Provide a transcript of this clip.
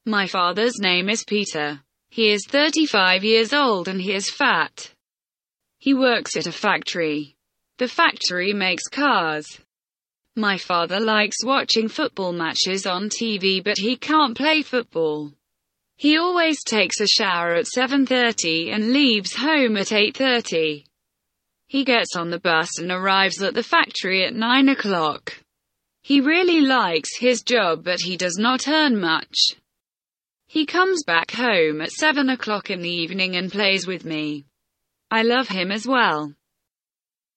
My father's name is Peter. He is 35 years old and he is fat. He works at a factory. The factory makes cars. My father likes watching football matches on TV, but he can't play football. He always takes a shower at 7:30 and leaves home at 8:30. He gets on the bus and arrives at the factory at 9 o'clock. He really likes his job, but he does not earn much. He comes back home at 7 o'clock in the evening and plays with me. I love him as well.